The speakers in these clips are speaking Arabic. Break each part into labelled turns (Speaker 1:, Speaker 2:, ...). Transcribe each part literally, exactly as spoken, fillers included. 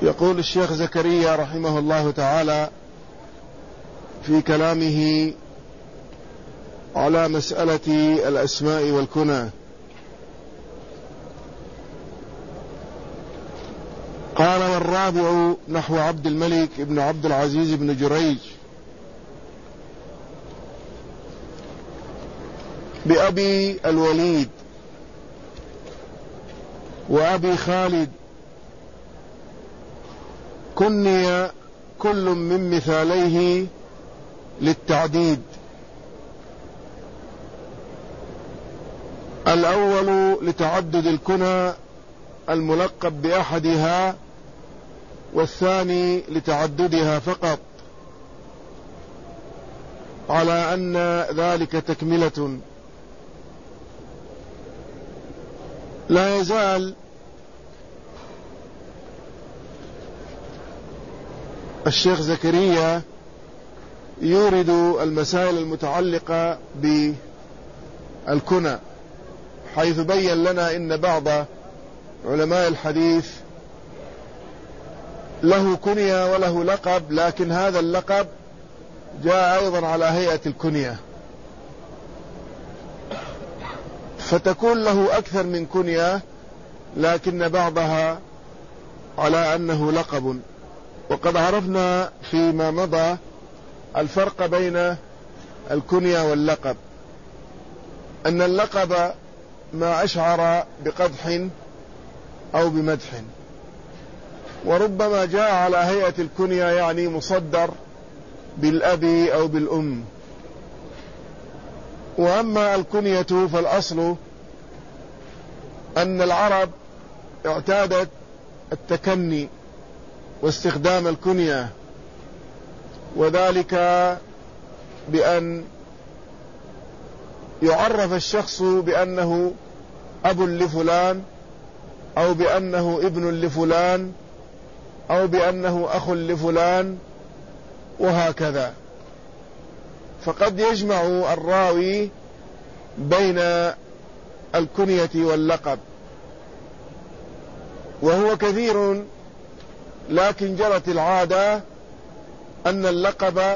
Speaker 1: يقول الشيخ زكريا رحمه الله تعالى في كلامه على مسألة الأسماء والكنى: قال: والرابع نحو عبد الملك بن عبد العزيز بن جريج بأبي الوليد وأبي خالد، كني كل من مثاليه للتعديد. الأول لتعدد الكنى الملقب بأحدها، والثاني لتعددها فقط، على أن ذلك تكملة. لا يزال الشيخ زكريا يورد المسائل المتعلقة بالكنى، حيث بين لنا إن بعض علماء الحديث له كنية وله لقب، لكن هذا اللقب جاء أيضا على هيئة الكنية، فتكون له أكثر من كنية، لكن بعضها على أنه لقب. وقد عرفنا فيما مضى الفرق بين الكنية واللقب، أن اللقب ما أشعر بقدح أو بمدح، وربما جاء على هيئة الكنية، يعني مصدر بالأب أو بالأم. وأما الكنية فالأصل أن العرب اعتادت التكني واستخدام الكنية، وذلك بأن يعرف الشخص بأنه أب لفلان، أو بأنه ابن لفلان، أو بأنه أخ لفلان، وهكذا. فقد يجمع الراوي بين الكنية واللقب، وهو كثير، لكن جرت العادة أن اللقب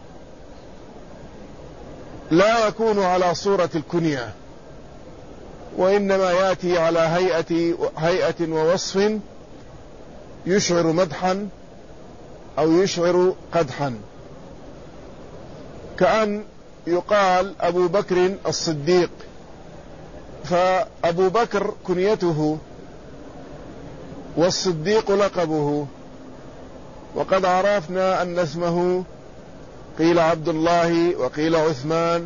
Speaker 1: لا يكون على صورة الكنية، وإنما يأتي على هيئة, هيئة ووصف يشعر مدحا أو يشعر قدحا، كأن يقال أبو بكر الصديق، فأبو بكر كنيته والصديق لقبه. وقد عرفنا أن اسمه قيل عبد الله، وقيل عثمان،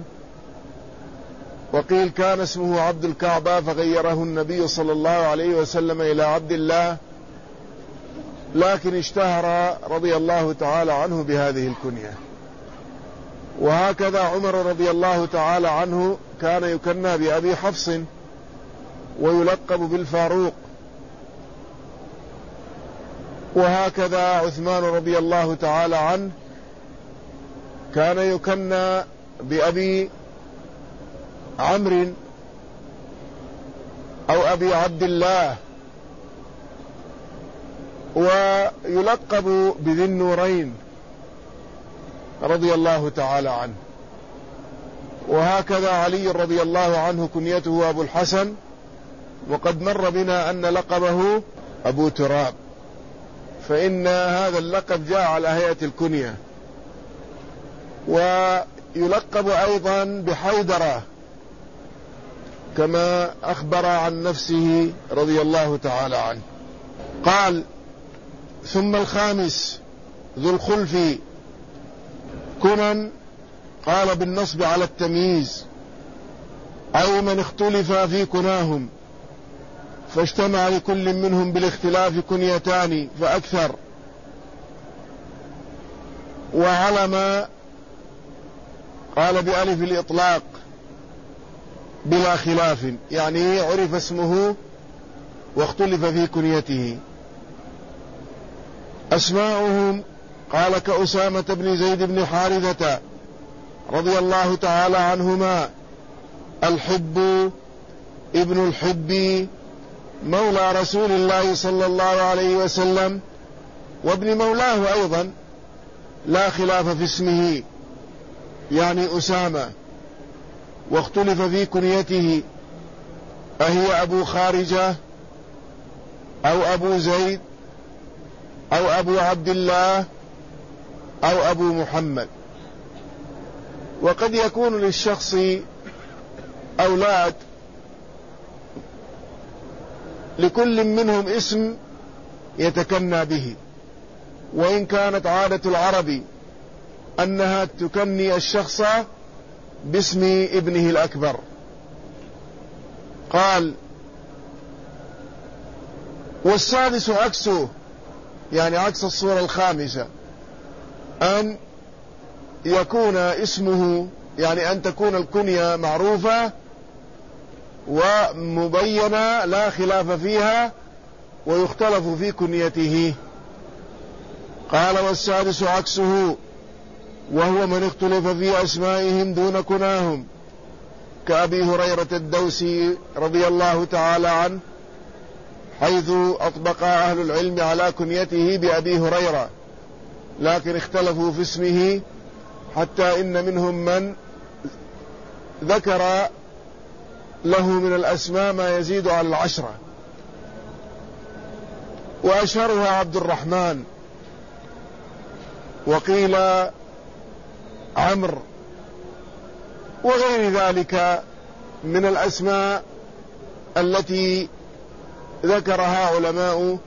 Speaker 1: وقيل كان اسمه عبد الكعبة فغيره النبي صلى الله عليه وسلم إلى عبد الله، لكن اشتهر رضي الله تعالى عنه بهذه الكنية. وهكذا عمر رضي الله تعالى عنه كان يكنى بأبي حفص ويلقب بالفاروق، وهكذا عثمان رضي الله تعالى عنه كان يكنى بأبي عمرو أو أبي عبد الله، ويلقب بذي النورين رضي الله تعالى عنه. وهكذا علي رضي الله عنه كنيته أبو الحسن، وقد مر بنا أن لقبه أبو تراب، فإن هذا اللقب جاء على هيئة الكنية. ويلقب أيضا بحيدرة كما أخبر عن نفسه رضي الله تعالى عنه. قال: ثم الخامس ذو الخلف كنى، قال بالنصب على التمييز، أي من اختلف في كناهم فاجتمع لكل منهم بالاختلاف كنيتان فأكثر. وعلم قال بألف الإطلاق بلا خلاف، يعني عرف اسمه واختلف في كنيته. أسماؤهم قال كأسامة بن زيد بن حارثة رضي الله تعالى عنهما، الحب ابن الحب مولى رسول الله صلى الله عليه وسلم، وابن مولاه أيضا لا خلاف في اسمه، يعني أسامة، واختلف في كنيته، أهي أبو خارجة أو أبو زيد أو أبو عبد الله أو أبو محمد. وقد يكون للشخص أولاد لكل منهم اسم يتكنى به، وإن كانت عادة العرب أنها تكني الشخص باسم ابنه الأكبر. قال: والسادس عكسه، يعني عكس الصورة الخامسة، أن يكون اسمه، يعني أن تكون الكنية معروفة ومبينة لا خلاف فيها، ويختلف في كنيته. قال: والسادس عكسه، وهو من اختلف في أسمائهم دون كناهم، كأبي هريرة الدوسي رضي الله تعالى عنه، حيث أطبق أهل العلم على كنيته بأبي هريرة، لكن اختلفوا في اسمه، حتى إن منهم من ذكر له من الأسماء ما يزيد على العشرة، وأشهرها عبد الرحمن، وقيل عمرو، وغير ذلك من الأسماء التي ذكرها علماء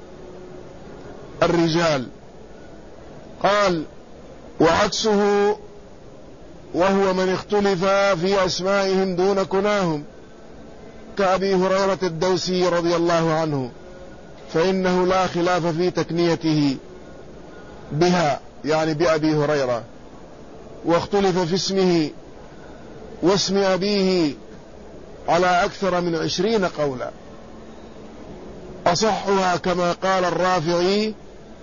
Speaker 1: الرجال. قال: وعكسه، وهو من اختلف في أسمائهم دون كناهم، كأبي هريرة الدوسي رضي الله عنه، فإنه لا خلاف في تكنيته بها، يعني بأبي هريرة، واختلف في اسمه واسم أبيه على أكثر من عشرين قولا، أصحها كما قال الرافعي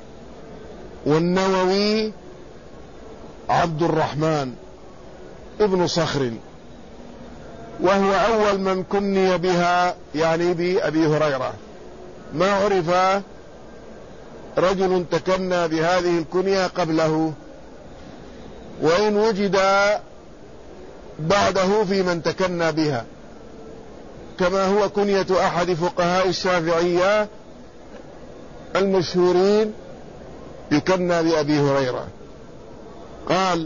Speaker 1: والنووي عبد الرحمن ابن صخر، وهو أول من كني بها، يعني بأبي هريرة. ما عرف رجل تكنى بهذه الكنية قبله، وإن وجد بعده في من تكنى بها، كما هو كنية أحد فقهاء الشافعية المشهورين يكنى بأبي هريرة. قال: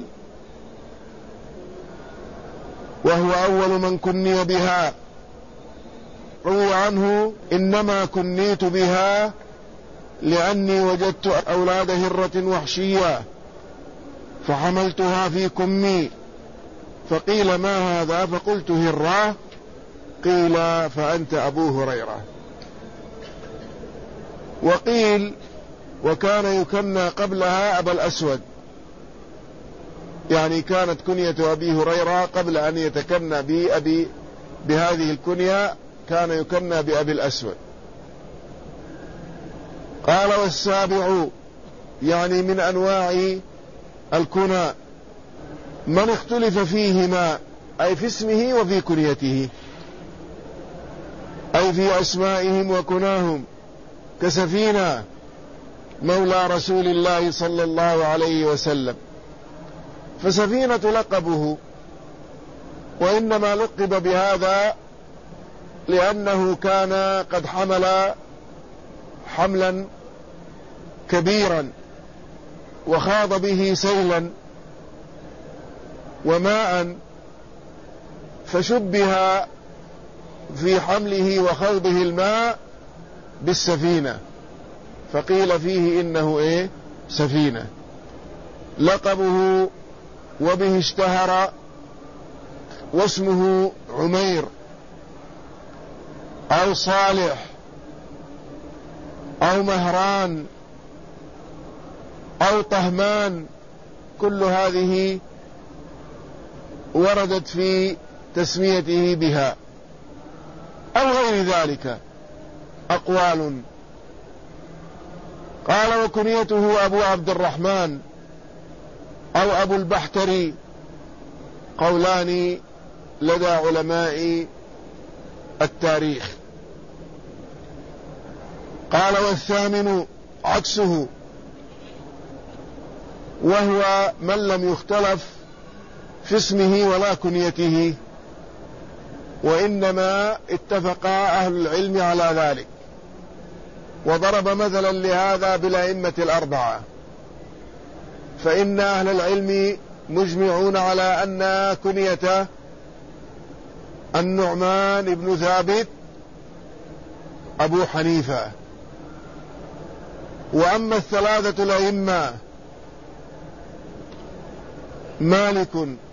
Speaker 1: وهو أول من كني بها، روي عنه: إنما كنيت بها لأني وجدت أولاد هرة وحشية فحملتها في كمي، فقيل: ما هذا؟ فقلت: هرة. قيل: فأنت أبو هريرة. وقيل: وكان يكنى قبلها أبا الأسود، يعني كانت كنية أبي هريرة قبل أن يتكنى بأبي بهذه الكنية، كان يكنى بأبي الأسود. قال: والسابع، يعني من أنواع الكنى، من اختلف فيهما، أي في اسمه وفي كنيته، أي في أسمائهم وكناهم، كسفينة مولى رسول الله صلى الله عليه وسلم، فسفينة لقبه، وإنما لقب بهذا لأنه كان قد حمل حملا كبيرا وخاض به سيلا وماء، فشبه في حمله وخوضه الماء بالسفينة، فقيل فيه إنه إيه؟ سفينة. لقبه وبه اشتهر، واسمه عمير أو صالح أو مهران أو طهمان، كل هذه وردت في تسميته بها، أو غير ذلك أقوال. قال: وكنيته أبو عبد الرحمن أو أبو البحتري، قولان لدى علماء التاريخ. قال: والثامن عكسه، وهو من لم يختلف في اسمه ولا كنيته، وإنما اتفق أهل العلم على ذلك. وضرب مثلا لهذا بالأئمة الأربعة، فإن أهل العلم مجمعون على أن كنيته النعمان بن ثابت أبو حنيفة. وأما الثلاثة الأئمة مالك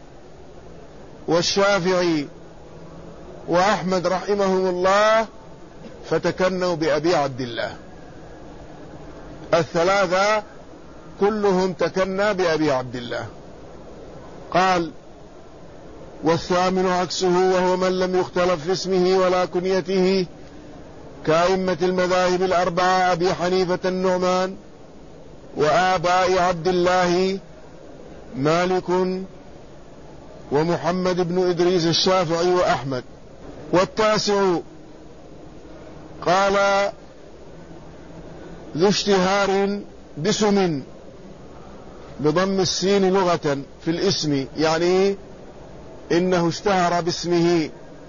Speaker 1: والشافعي وأحمد رحمهم الله فتكنوا بأبي عبد الله. الثلاثة كلهم تكنى بأبي عبد الله. قال: والثامن عكسه، وهو من لم يختلف في اسمه ولا كنيته كأئمة المذاهب الأربعة أبي حنيفة النعمان، وآباء عبد الله مالك ومحمد بن إدريس الشافعي وأحمد. والتاسع قال: ذو اشتهار بسم بضم السين لغة في الاسم، يعني إنه اشتهر باسمه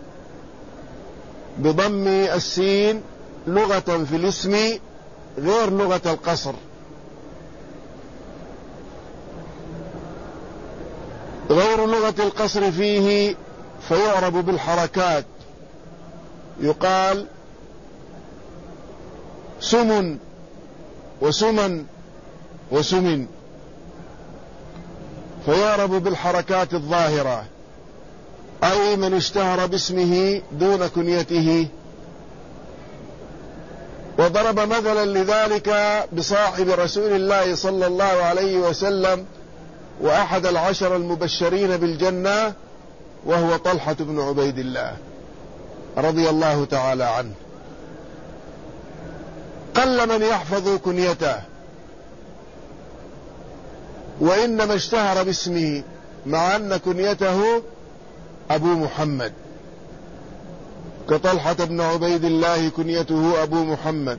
Speaker 1: بضم السين لغة في الاسم غير لغة القصر. غير لغة القصر فيه فيعرب بالحركات، يقال سم وسمن وسمن، فيعرب بالحركات الظاهرة، أي من اشتهر باسمه دون كنيته. وضرب مثلا لذلك بصاحب رسول الله صلى الله عليه وسلم وأحد العشر المبشرين بالجنة، وهو طلحة بن عبيد الله رضي الله تعالى عنه. قل من يحفظ كنيته، وإنما اشتهر باسمه، مع أن كنيته أبو محمد، كطلحة بن عبيد الله كنيته أبو محمد.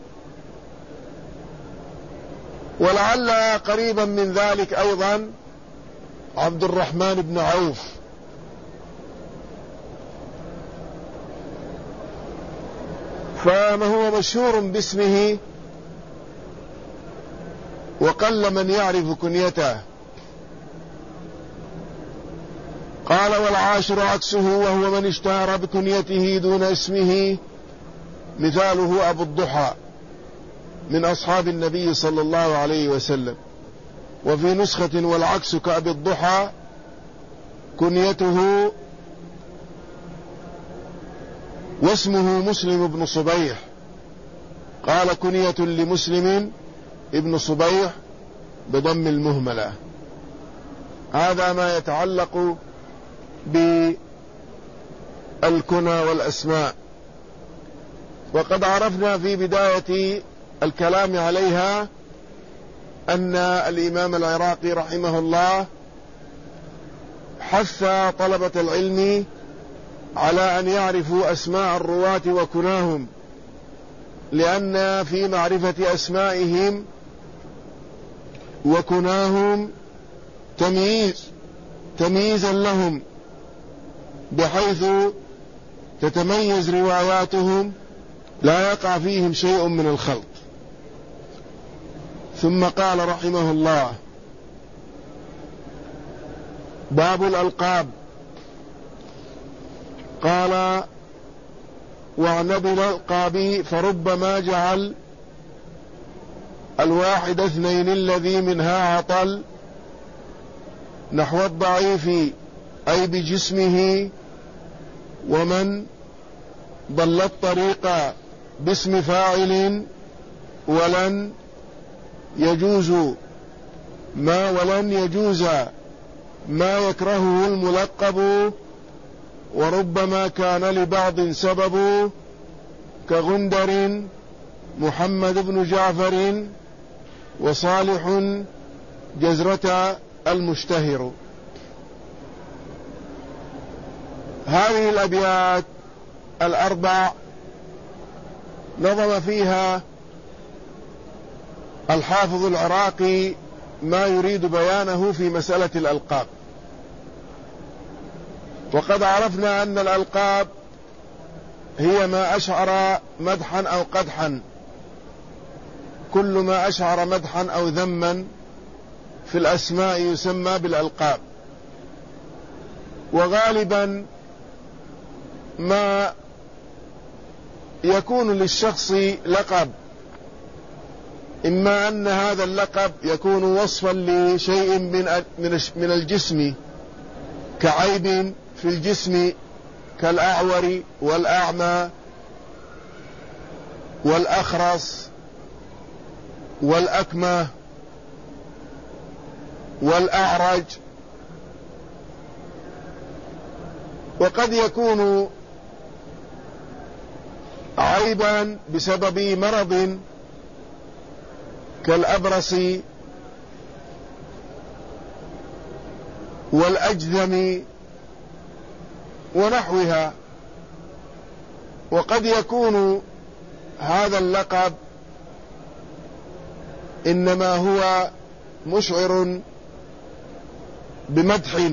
Speaker 1: ولعل قريبا من ذلك أيضا عبد الرحمن بن عوف، فما هو مشهور باسمه وقل من يعرف كنيته. قال: والعاشر عكسه، وهو من اشتهر بكنيته دون اسمه، مثاله أبو الضحى من أصحاب النبي صلى الله عليه وسلم. وفي نسخة: والعكس كأبي الضحى كنيته واسمه مسلم بن صبيح. قال: كنية لمسلم ابن صبيح بضم المهملة. هذا ما يتعلق بالكنى والأسماء. وقد عرفنا في بداية الكلام عليها أن الإمام العراقي رحمه الله حث طلبة العلم على أن يعرفوا أسماء الرواة وكناهم، لأن في معرفة أسمائهم وكناهم تمييز تمييزا لهم، بحيث تتميز رواياتهم لا يقع فيهم شيء من الخلط. ثم قال رحمه الله: باب الألقاب. قال: وعن ابي الألقاب فربما جعل الواحد اثنين الذي منها عطل، نحو الضعيف أي بجسمه، ومن ضل الطريق باسم فاعل، ولن يجوز ما ولن يجوز ما يكرهه الملقب، وربما كان لبعض سبب، كغندر محمد بن جعفر، وصالح جزرة المشتهر. هذه الأبيات الأربع نظم فيها الحافظ العراقي ما يريد بيانه في مسألة الألقاب. وقد عرفنا أن الألقاب هي ما أشعر مدحا أو قدحا، كل ما أشعر مدحا أو ذما في الأسماء يسمى بالألقاب. وغالبا ما يكون للشخص لقب، إما أن هذا اللقب يكون وصفا لشيء من من الجسم كعيب في الجسم كالأعور والأعمى والأخرس والأكمه والأعرج، وقد يكون عيبا بسبب مرض كالأبرص والأجذم ونحوها. وقد يكون هذا اللقب إنما هو مشعر بمدح،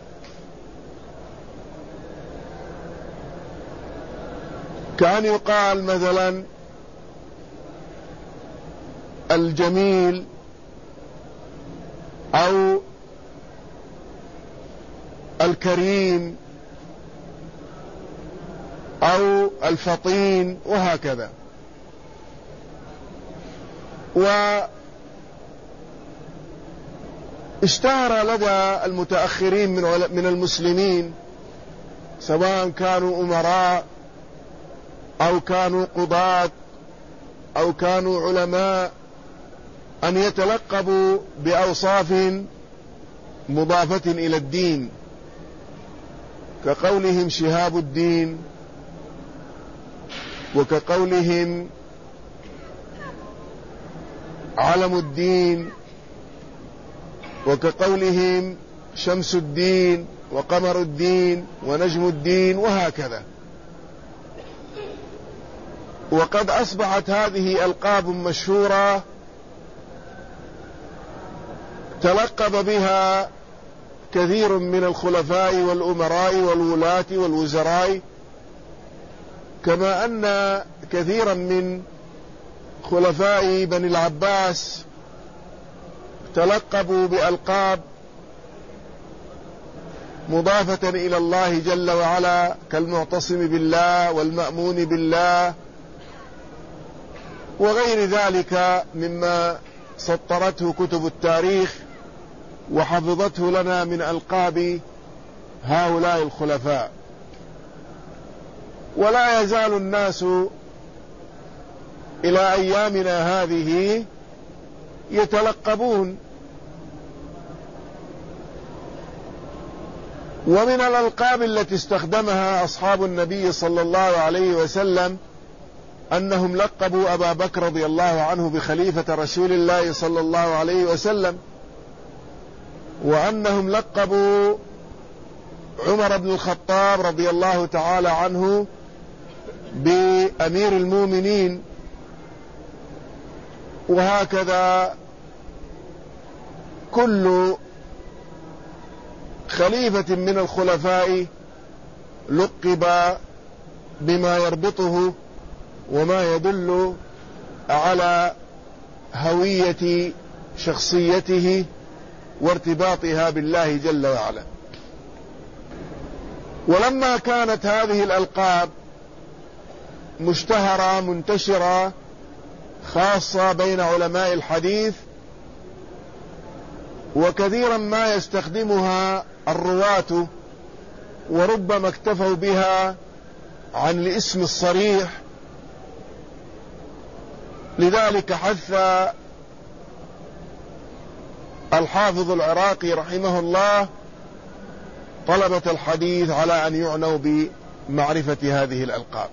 Speaker 1: كأن يقال مثلا الجميل أو الكريم أو الفطين وهكذا. واشتهر لدى المتأخرين من المسلمين سواء كانوا أمراء أو كانوا قضاة أو كانوا علماء أن يتلقبوا بأوصاف مضافة إلى الدين، كقولهم شهاب الدين، وكقولهم علم الدين، وكقولهم شمس الدين وقمر الدين ونجم الدين وهكذا. وقد أصبحت هذه ألقاب مشهورة تلقب بها كثير من الخلفاء والأمراء والولاة والوزراء، كما أن كثيرا من خلفاء بني العباس تلقبوا بألقاب مضافة إلى الله جل وعلا، كالمعتصم بالله والمأمون بالله وغير ذلك مما سطرته كتب التاريخ وحفظته لنا من ألقاب هؤلاء الخلفاء. ولا يزال الناس إلى أيامنا هذه يتلقبون. ومن الألقاب التي استخدمها أصحاب النبي صلى الله عليه وسلم أنهم لقبوا أبا بكر رضي الله عنه بخليفة رسول الله صلى الله عليه وسلم، وأنهم لقبوا عمر بن الخطاب رضي الله تعالى عنه بأمير المؤمنين، وهكذا كل خليفة من الخلفاء لقب بما يربطه وما يدل على هوية شخصيته وارتباطها بالله جل وعلا. ولما كانت هذه الألقاب مشتهرة منتشرة خاصة بين علماء الحديث، وكثيرا ما يستخدمها الرواة وربما اكتفوا بها عن الاسم الصريح، لذلك حث الحافظ العراقي رحمه الله طلبة الحديث على أن يعنوا بمعرفة هذه الألقاب.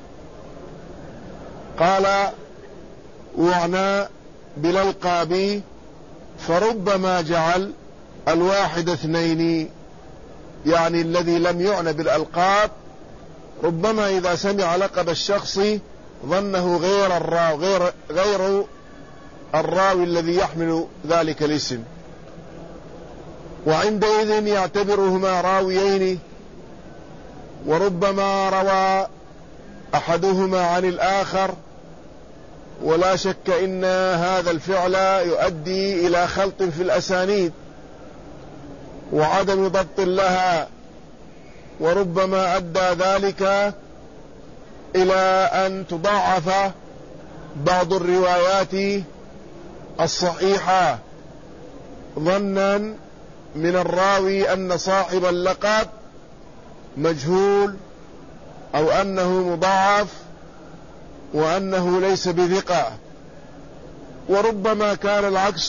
Speaker 1: قال: وعنى بالألقاب فربما جعل الواحد اثنين، يعني الذي لم يعنى بالألقاب ربما إذا سمع لقب الشخص ظنه غير الراوي غير, غير الراوي الذي يحمل ذلك الاسم، وعندئذ يعتبرهما راويين، وربما روى أحدهما عن الآخر، ولا شك إن هذا الفعل يؤدي إلى خلط في الأسانيد وعدم ضبط لها، وربما أدى ذلك إلى أن تضاعف بعض الروايات الصحيحة ظنا من الراوي أن صاحب اللقب مجهول أو أنه مضاعف وأنه ليس بثقة، وربما كان العكس.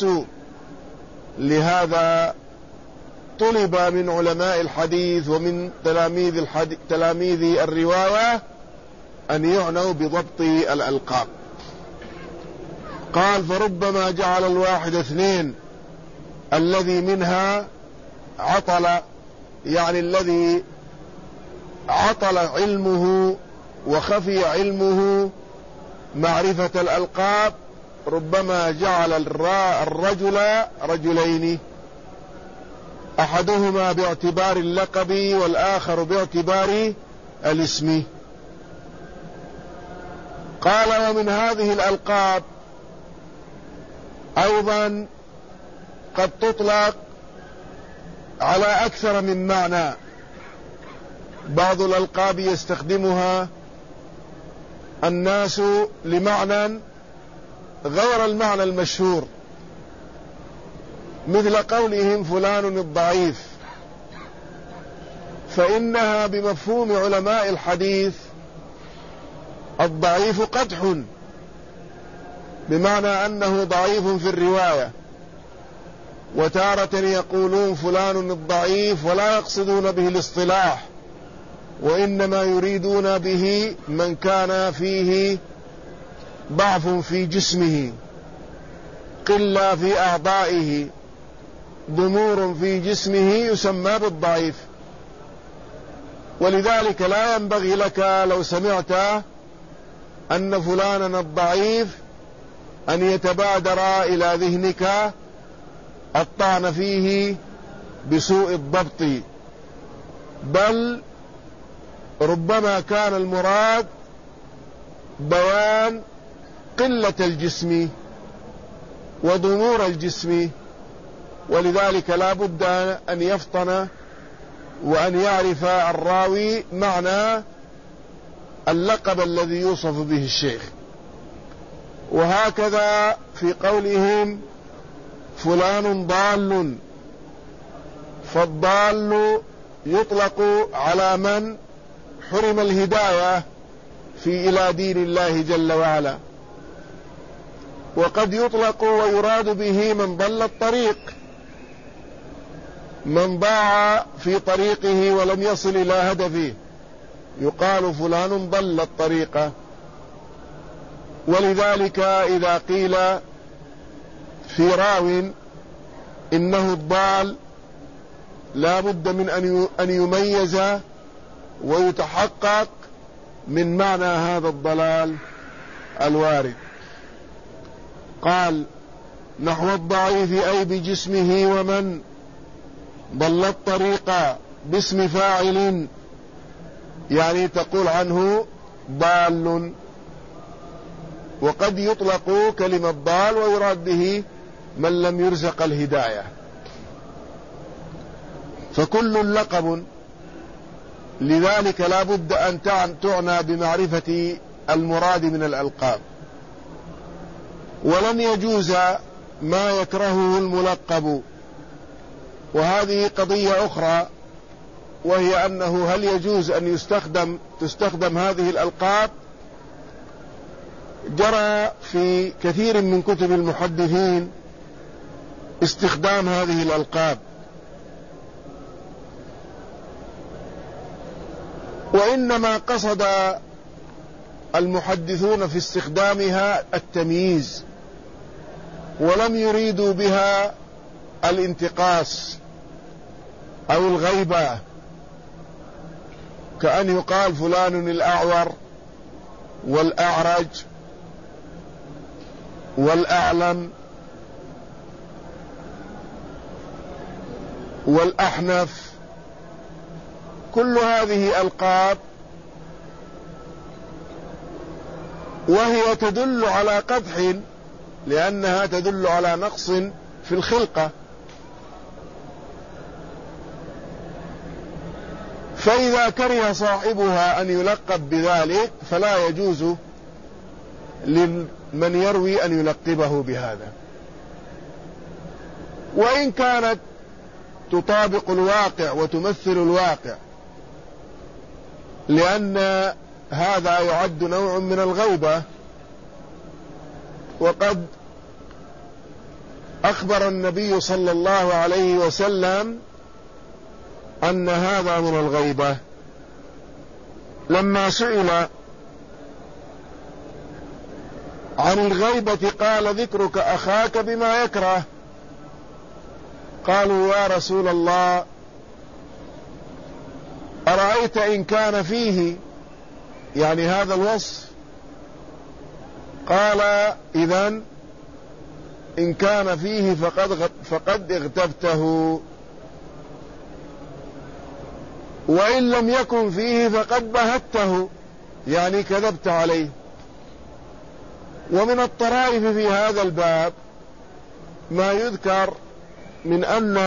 Speaker 1: لهذا طلب من علماء الحديث ومن تلاميذ, الحديث تلاميذ الرواية أن يعنوا بضبط الألقاب. قال فربما جعل الواحد اثنين الذي منها عطل، يعني الذي عطل علمه وخفي علمه معرفة الألقاب، ربما جعل الرجل رجلين، أحدهما باعتبار اللقب والآخر باعتبار الاسم. قال ومن هذه الألقاب أيضا قد تطلق على أكثر من معنى. بعض الألقاب يستخدمها الناس لمعنى غير المعنى المشهور، مثل قولهم فلان الضعيف، فإنها بمفهوم علماء الحديث الضعيف قدح، بمعنى أنه ضعيف في الرواية. وتارة يقولون فلان الضعيف ولا يقصدون به الاصطلاح، وإنما يريدون به من كان فيه ضعف في جسمه، قلة في أعضائه، ضمور في جسمه، يسمى بالضعيف. ولذلك لا ينبغي لك لو سمعت أن فلانا الضعيف أن يتبادر إلى ذهنك الطعن فيه بسوء الضبط، بل ربما كان المراد بيان قلة الجسم وضمور الجسم. ولذلك لا بد أن يفطن وأن يعرف الراوي معنى اللقب الذي يوصف به الشيخ. وهكذا في قولهم فلان ضال، فالضال يطلق على من حرم الهداية في إلى دين الله جل وعلا، وقد يطلق ويراد به من ضل الطريق، من ضاع في طريقه ولم يصل إلى هدفه، يقال فلان ضل الطريق. ولذلك إذا قيل في راو إنه الضال لا بد من أن يميز ويتحقق من معنى هذا الضلال الوارد. قال نحو الضعيف أي بجسمه، ومن ضل الطريق باسم فاعل، يعني تقول عنه ضال. وقد يطلق كلمة ضال ويراد به من لم يرزق الهداية، فكل لقب. لذلك لا بد أن تعنى بمعرفة المراد من الألقاب. ولن يجوز ما يكرهه الملقب. وهذه قضية أخرى، وهي أنه هل يجوز أن يستخدم تستخدم هذه الألقاب. جرى في كثير من كتب المحدثين استخدام هذه الألقاب، وإنما قصد المحدثون في استخدامها التمييز، ولم يريدوا بها الانتقاص أو الغيبة، كأن يقال فلان الأعور والأعرج والأعلم. والأحنف، كل هذه ألقاب وهي تدل على قدح، لأنها تدل على نقص في الخلقة. فإذا كره صاحبها أن يلقب بذلك فلا يجوز لمن يروي أن يلقبه بهذا، وإن كانت تطابق الواقع وتمثل الواقع، لأن هذا يعد نوع من الغيبة. وقد أخبر النبي صلى الله عليه وسلم أن هذا من الغيبة لما سئل عن الغيبة قال: ذكرك أخاك بما يكره. قالوا: يا رسول الله، أرأيت إن كان فيه يعني هذا الوصف؟ قال: إذن إن كان فيه فقد, فقد اغتبته، وإن لم يكن فيه فقد بهته، يعني كذبت عليه. ومن الطرائف في هذا الباب ما يذكر من أن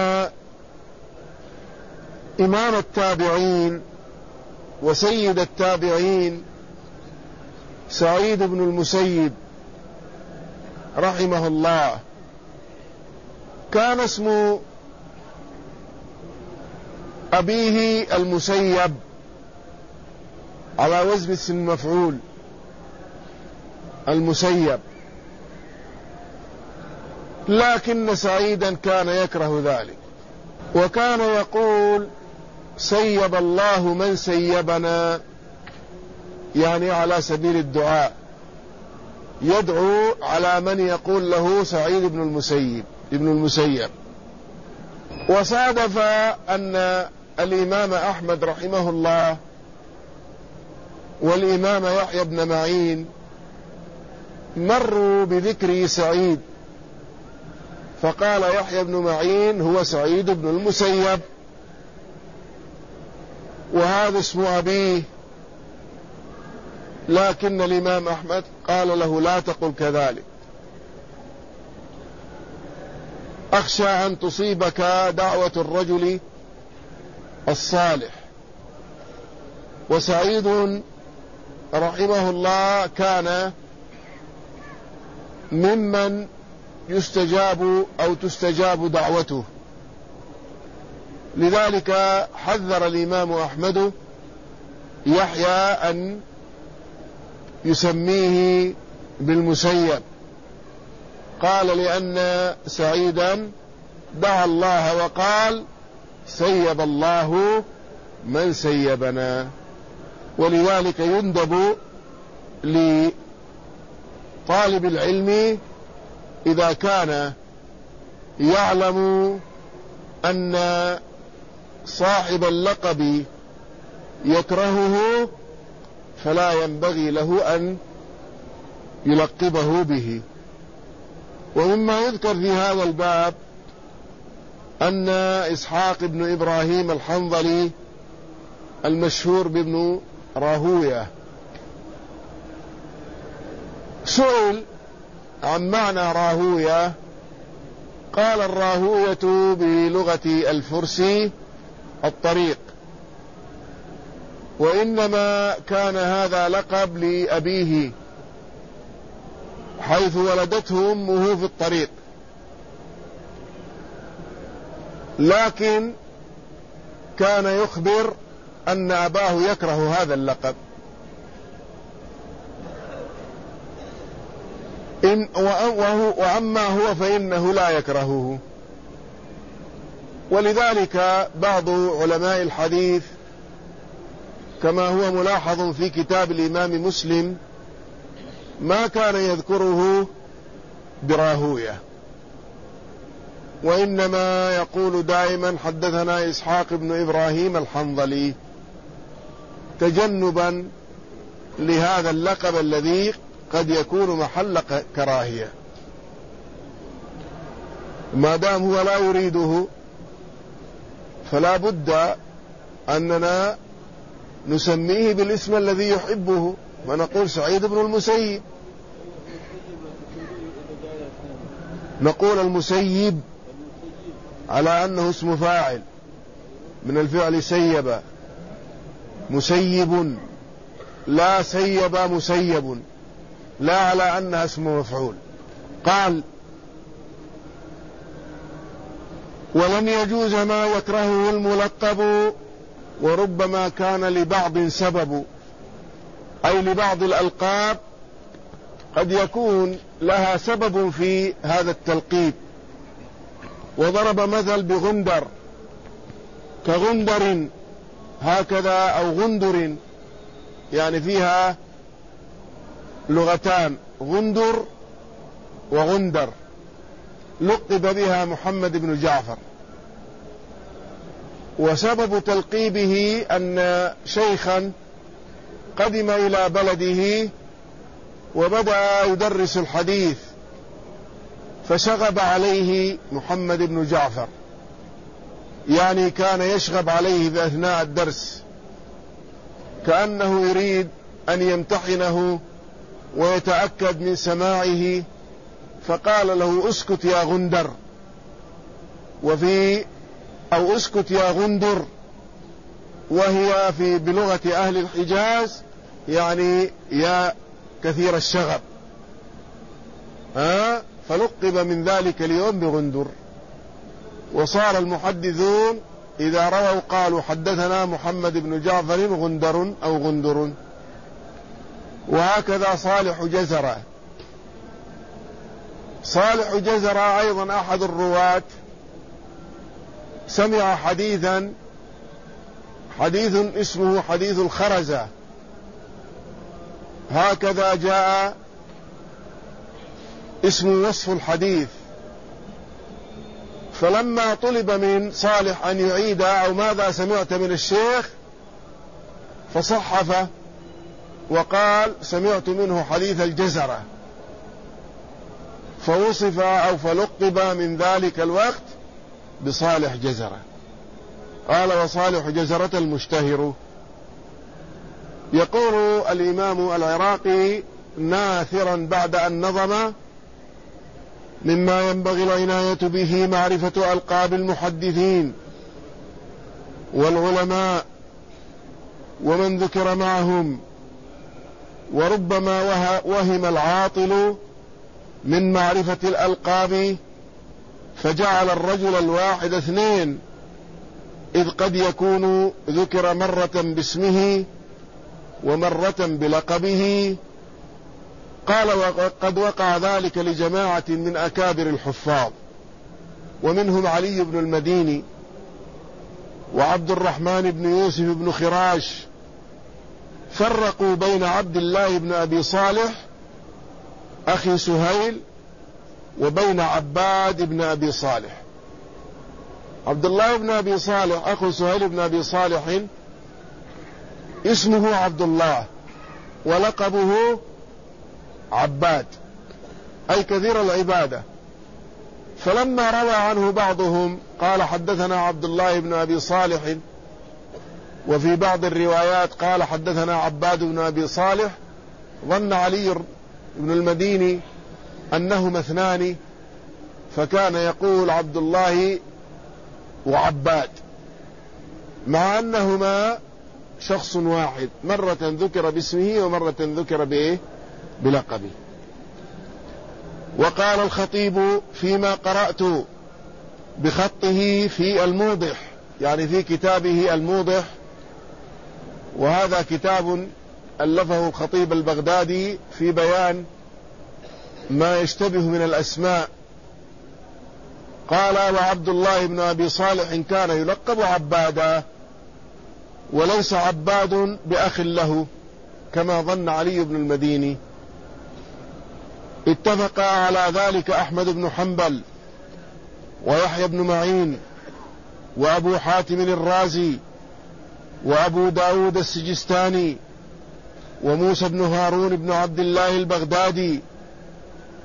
Speaker 1: إمام التابعين وسيد التابعين سعيد بن المسيب رحمه الله كان اسم أبيه المسيب على وزن اسم المفعول، المسيب، لكن سعيدا كان يكره ذلك، وكان يقول: سيب الله من سيبنا، يعني على سبيل الدعاء، يدعو على من يقول له سعيد بن المسيب ابن المسيب. وصادف أن الإمام أحمد رحمه الله والإمام يحيى بن معين مروا بذكر سعيد، فقال يحيى بن معين: هو سعيد بن المسيب، وهذا اسم أبيه. لكن الإمام أحمد قال له: لا تقل كذلك، أخشى أن تصيبك دعوة الرجل الصالح. وسعيد رحمه الله كان ممن يستجاب أو تستجاب دعوته، لذلك حذر الإمام أحمد يحيى أن يسميه بالمسيب، قال: لأن سعيدا دعا الله وقال: سيب الله من سيبنا. ولذلك يندب لطالب العلم إذا كان يعلم أن صاحب اللقب يكرهه فلا ينبغي له أن يلقبه به. ومما يذكر في هذا الباب أن إسحاق بن إبراهيم الحنظلي المشهور بابن راهوية سئل عن معنى راهوية، قال: الراهوية بلغة الفرس الطريق، وإنما كان هذا لقب لأبيه حيث ولدته أمه في الطريق، لكن كان يخبر أن أباه يكره هذا اللقب. إن وعما هو فإنه لا يكرهه. ولذلك بعض علماء الحديث كما هو ملاحظ في كتاب الإمام مسلم ما كان يذكره براهوية، وإنما يقول دائما: حدثنا إسحاق بن إبراهيم الحنظلي، تجنبا لهذا اللقب الذي قد يكون محل كراهية. ما دام هو لا يريده فلا بد أننا نسميه بالاسم الذي يحبه، ونقول سعيد بن المسيب، نقول المسيب على أنه اسم فاعل من الفعل سيب، مسيب، لا سيب مسيب، لا على أنها اسم مفعول. قال: ولم يجوز ما يكرهه الملقب، وربما كان لبعض سبب، أي لبعض الألقاب قد يكون لها سبب في هذا التلقيب. وضرب مثل بغندر، كغندر هكذا، أو غندر، يعني فيها لغتان، غندر وغندر، لقب بها محمد بن جعفر. وسبب تلقيبه أن شيخا قدم إلى بلده وبدأ يدرس الحديث، فشغب عليه محمد بن جعفر، يعني كان يشغب عليه في أثناء الدرس، كأنه يريد أن يمتحنه ويتأكد من سماعه، فقال له: اسكت يا غندر، وفي أو اسكت يا غندر، وهي في بلغة أهل الحجاز يعني يا كثير الشغب، ها؟ فلقب من ذلك اليوم بغندر. وصار المحدثون إذا رووا قالوا: حدثنا محمد بن جعفر غندر أو غندر. وهكذا صالح جزرة، صالح جزرة أيضا أحد الرواة، سمع حديثا، حديث اسمه حديث الخرزة، هكذا جاء اسم وصف الحديث. فلما طلب من صالح أن يعيد أو ماذا سمعت من الشيخ، فصحف وقال: سمعت منه حديث الجزرة، فوصف أو فلقب من ذلك الوقت بصالح جزرة. قال: وصالح جزرة المشتهر. يقول الإمام العراقي ناثرا بعد أن نظم: مما ينبغي العناية به معرفة ألقاب المحدثين والعلماء ومن ذكر معهم، وربما وهم العاطل من معرفة الألقاب فجعل الرجل الواحد اثنين، إذ قد يكون ذكر مرة باسمه ومرة بلقبه. قال: وقد وقع ذلك لجماعة من أكابر الحفاظ، ومنهم علي بن المديني وعبد الرحمن بن يوسف بن خراش، فرقوا بين عبد الله بن أبي صالح أخي سهيل وبين عباد بن أبي صالح. عبد الله بن أبي صالح أخو سهيل بن أبي صالح اسمه عبد الله ولقبه عباد، أي كثير العبادة. فلما روى عنه بعضهم قال: حدثنا عبد الله بن أبي صالح، وفي بعض الروايات قال: حدثنا عباد بن أبي صالح، ظن علي بن المديني أنهما اثنان، فكان يقول عبد الله وعباد، مع أنهما شخص واحد، مرة ذكر باسمه ومرة ذكر بإيه؟ بلقبه. وقال الخطيب فيما قرأت بخطه في الموضح، يعني في كتابه الموضح، وهذا كتاب ألفه الخطيب البغدادي في بيان ما يشتبه من الأسماء. قال: وعبد الله بن أبي صالح كان يلقب عبادا، وليس عباد بأخ له كما ظن علي بن المديني. اتفق على ذلك أحمد بن حنبل ويحيى بن معين وأبو حاتم الرازي وأبو داود السجستاني وموسى بن هارون بن عبد الله البغدادي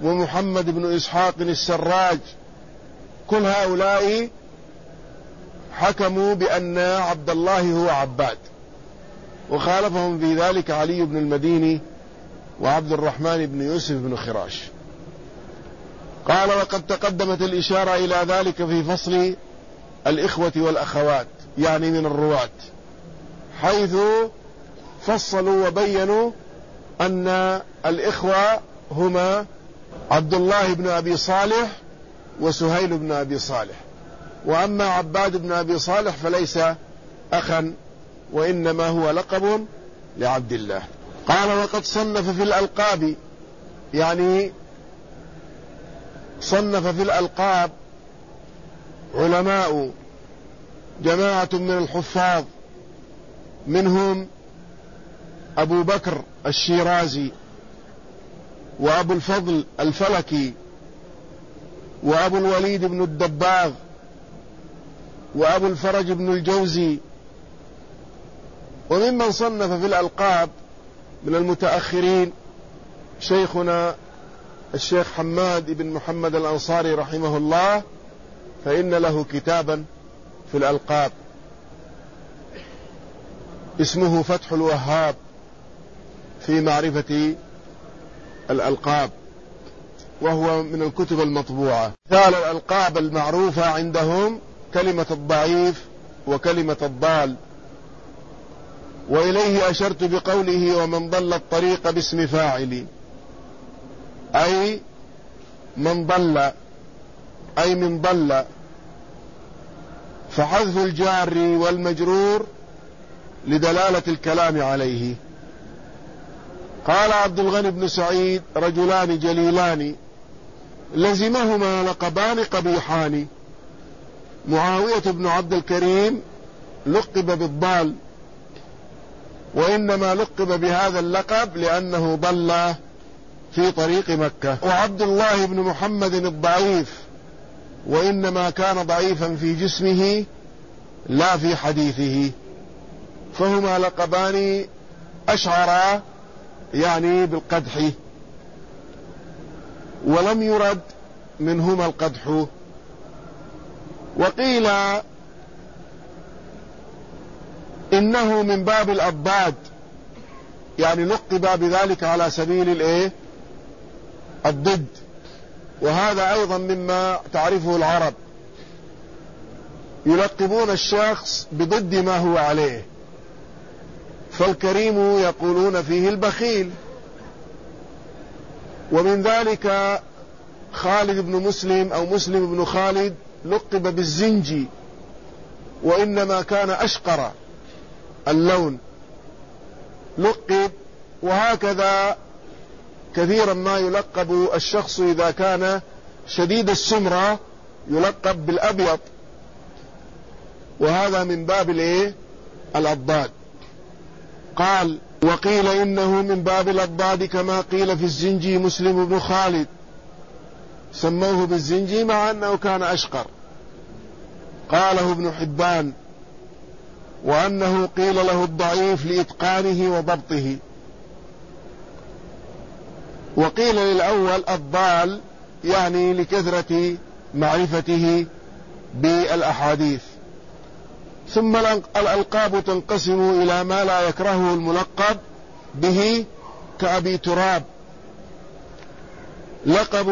Speaker 1: ومحمد بن إسحاق السراج، كل هؤلاء حكموا بأن عبد الله هو عباد، وخالفهم في ذلك علي بن المديني وعبد الرحمن بن يوسف بن خراش. قال: وقد تقدمت الإشارة إلى ذلك في فصل الإخوة والأخوات، يعني من الرواة، حيث فصلوا وبينوا أن الإخوة هما عبد الله بن أبي صالح وسهيل بن أبي صالح، وأما عباد بن أبي صالح فليس أخا، وإنما هو لقب لعبد الله. قال: وقد صنف في الألقاب، يعني صنف في الألقاب علماء جماعة من الحفاظ، منهم أبو بكر الشيرازي، وأبو الفضل الفلكي، وأبو الوليد بن الدباغ، وأبو الفرج بن الجوزي. وممن صنف في الألقاب من المتأخرين شيخنا الشيخ حماد بن محمد الأنصاري رحمه الله، فإن له كتابا في الألقاب اسمه فتح الوهاب في معرفة الألقاب، وهو من الكتب المطبوعة. مثال الألقاب المعروفة عندهم كلمة الضعيف وكلمة الضال، وإليه أشرت بقوله: ومن ضل الطريق باسم فاعل، أي من ضل، أي من ضل، فحذف الجار والمجرور لدلالة الكلام عليه. قال عبد الغني بن سعيد: رجلان جليلان لزمهما لقبان قبيحان، معاوية بن عبد الكريم لقب بالضال، وإنما لقب بهذا اللقب لأنه ضل في طريق مكة. وعبد الله بن محمد الضعيف، وإنما كان ضعيفا في جسمه لا في حديثه، فهما لقبان أشعرا يعني بالقدح، ولم يرد منهما القدح. وقيل إنه من باب الأضداد، يعني لقب بذلك على سبيل الإيه؟ الضد، وهذا أيضا مما تعرفه العرب، يلقبون الشخص بضد ما هو عليه، فالكريم يقولون فيه البخيل. ومن ذلك خالد بن مسلم أو مسلم بن خالد لقب بالزنجي، وإنما كان أشقر اللون لقب. وهكذا كثيرا ما يلقب الشخص إذا كان شديد السمرة يلقب بالأبيض، وهذا من باب الايه؟ الأضداد. قال: وقيل إنه من باب الأضداد كما قيل في الزنجي مسلم بن خالد، سموه بالزنجي مع أنه كان أشقر. قاله ابن حبان، وأنه قيل له الضعيف لإتقانه وضبطه. وقيل للأول الضال، يعني لكثرة معرفته بالأحاديث. ثم الألقاب تنقسم إلى ما لا يكرهه الملقب به، كأبي تراب لقب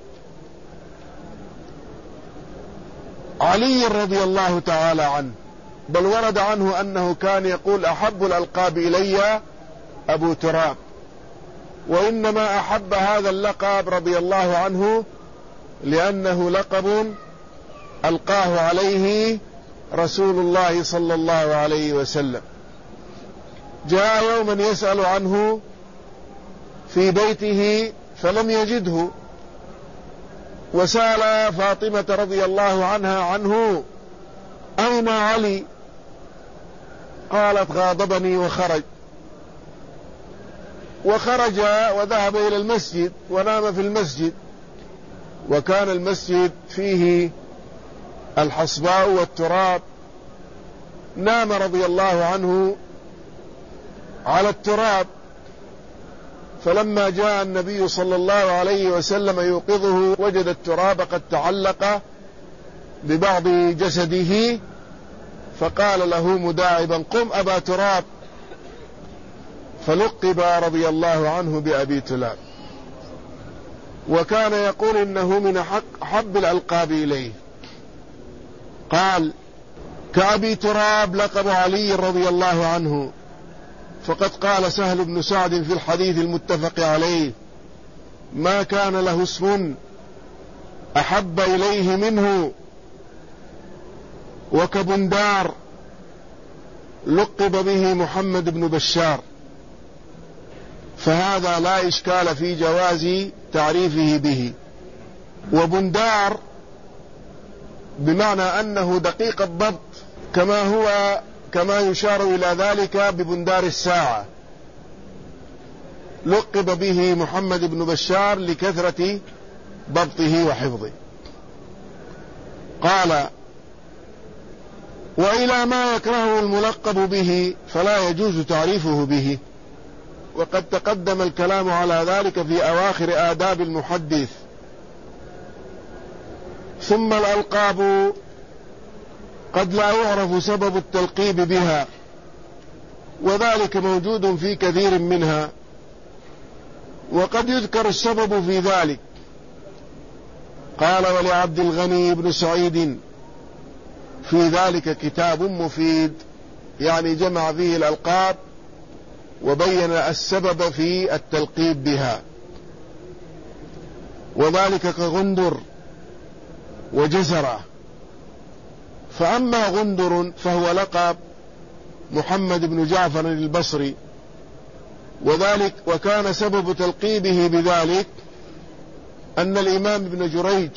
Speaker 1: علي رضي الله تعالى عنه، بل ورد عنه أنه كان يقول: أحب الألقاب إلي أبو تراب، وإنما أحب هذا اللقب رضي الله عنه لأنه لقب ألقاه عليه رسول الله صلى الله عليه وسلم. جاء يوما يسأل عنه في بيته فلم يجده، وسأل فاطمة رضي الله عنها عنه: أين علي؟ قالت: غاضبني وخرج. وخرج وذهب إلى المسجد ونام في المسجد، وكان المسجد فيه الحصباء والتراب. نام رضي الله عنه على التراب، فلما جاء النبي صلى الله عليه وسلم يوقظه وجد التراب قد تعلق ببعض جسده فقال له مداعبا: قم أبا تراب، فلقب رضي الله عنه بأبي تلاب. وكان يقول إنه من أحب الألقاب إليه. قال: كأبي تراب لقب علي رضي الله عنه، فقد قال سهل بن سعد في الحديث المتفق عليه: ما كان له اسم أحب إليه منه. وكبندار لقب به محمد بن بشار، فهذا لا إشكال في جواز تعريفه به. وبندار بمعنى أنه دقيق الضبط، كما هو كما يشار إلى ذلك ببندار الساعة. لقب به محمد بن بشار لكثرة ضبطه وحفظه. قال: وإلى ما يكرهه الملقب به فلا يجوز تعريفه به، وقد تقدم الكلام على ذلك في أواخر آداب المحدث. ثم الألقاب قد لا يعرف سبب التلقيب بها، وذلك موجود في كثير منها، وقد يذكر السبب في ذلك. قال: ولعبد الغني بن سعيد في ذلك كتاب مفيد، يعني جمع فيه الألقاب وبين السبب في التلقيب بها، وذلك كغندر وجزرة. فأما غندر فهو لقب محمد بن جعفر البصري، وذلك وكان سبب تلقيبه بذلك أن الإمام ابن جريج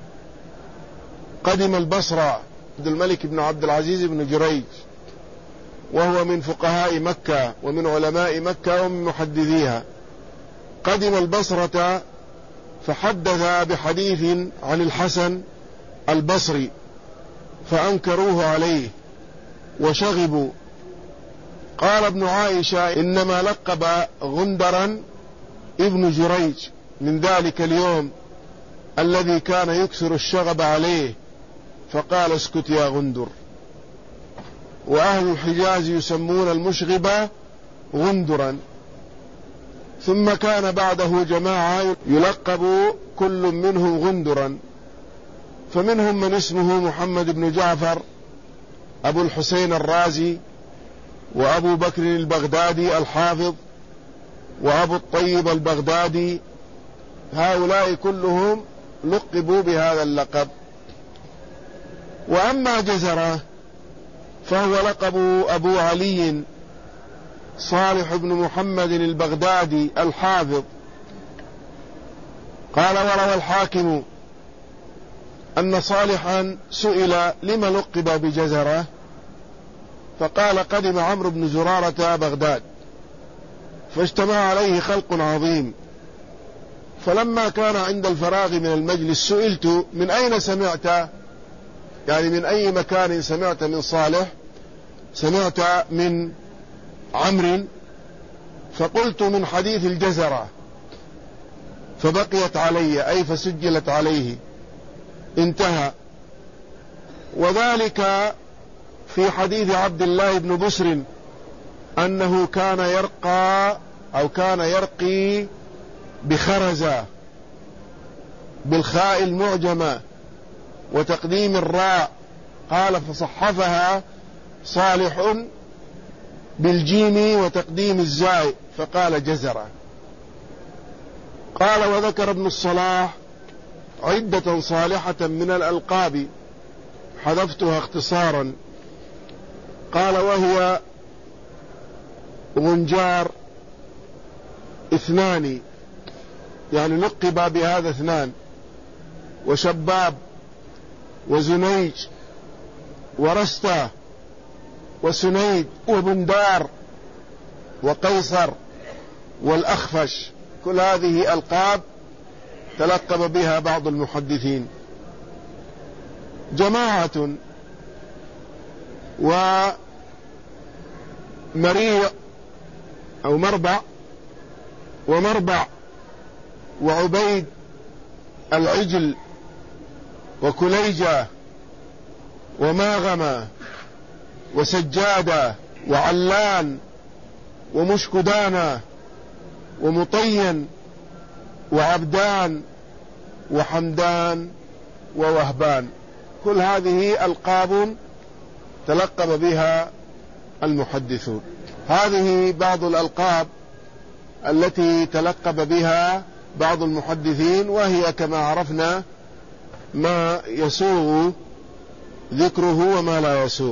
Speaker 1: قدم البصرة، عبد الملك بن عبد العزيز بن جريج، وهو من فقهاء مكة ومن علماء مكة ومن محدثيها، قدم البصرة فحدث بحديث عن الحسن البصري فأنكروه عليه وشغبوا. قال ابن عائشة: إنما لقب غندرا ابن جريج من ذلك اليوم الذي كان يكثر الشغب عليه، فقال: اسكت يا غندر. وأهل الحجاز يسمون المشغب غندرا. ثم كان بعده جماعة يلقب كل منهم غندرا، فمنهم من اسمه محمد بن جعفر، أبو الحسين الرازي، وأبو بكر البغدادي الحافظ، وأبو الطيب البغدادي. هؤلاء كلهم لقبوا بهذا اللقب. وأما جزرة فهو لقب أبو علي صالح بن محمد البغدادي الحافظ. قال: وروى الحاكم أن صالحا سئل لم لقب بجزرة، فقال: قدم عمرو بن زرارة بغداد فاجتمع عليه خلق عظيم، فلما كان عند الفراغ من المجلس سئلت: من أين سمعت؟ يعني من أي مكان سمعت من صالح؟ سمعت من عمرو؟ فقلت: من حديث الجزرة، فبقيت علي، أي فسجلت عليه. انتهى. وذلك في حديث عبد الله بن بسر أنه كان يرقى أو كان يرقي بخرزة بالخاء المعجمة وتقديم الراء، قال: فصحفها صالح بالجيم وتقديم الزاي فقال: جزرة. قال: وذكر ابن الصلاح عدة صالحة من الألقاب حذفتها اختصارا. قال: وهي غنجار اثنان، يعني لقب بهذا اثنان، وشباب، وزنيج، ورستة، وسنيد، وبندار، وقيصر، والأخفش. كل هذه ألقاب تلقب بها بعض المحدثين. جماعة ومريع أو مربع ومربع وعبيد العجل وكليجة وماغمة وسجادة وعلان ومشكدانا ومطين وعبدان وحمدان ووهبان، كل هذه ألقاب تلقب بها المحدثون. هذه بعض الألقاب التي تلقب بها بعض المحدثين، وهي كما عرفنا ما يسوغ ذكره وما لا يسوغ.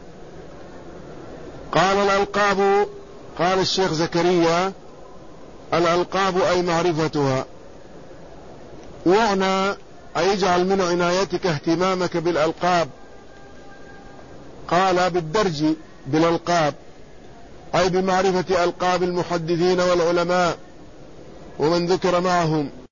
Speaker 1: قال الألقاب، قال الشيخ زكريا: الألقاب أي معرفتها، وعنى أي اجعل من عنايتك اهتمامك بالألقاب. قال بالدرج بالألقاب أي بمعرفة ألقاب المحدثين والعلماء ومن ذكر معهم.